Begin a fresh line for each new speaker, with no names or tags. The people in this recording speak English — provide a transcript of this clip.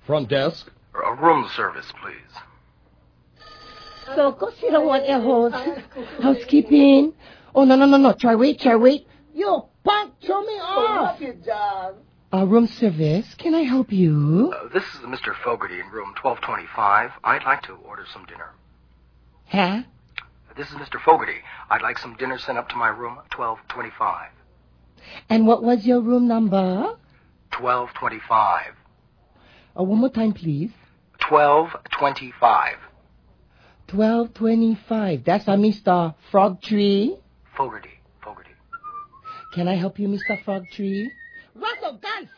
Front desk?
Room service, please.
So, kasi don't want a housekeeping. Oh, no. Try wait. You punk, throw me off. Room service, can I help you?
This is Mr. Fogarty in room 1225. I'd like to order some dinner.
Huh?
This is Mr. Fogarty. I'd like some dinner sent up to my room, 1225.
And what was your room number?
1225.
One more time, please.
1225.
1225. That's Mr. Frogtree.
Fogarty.
Can I help you, Mr. Frogtree? Russell Gun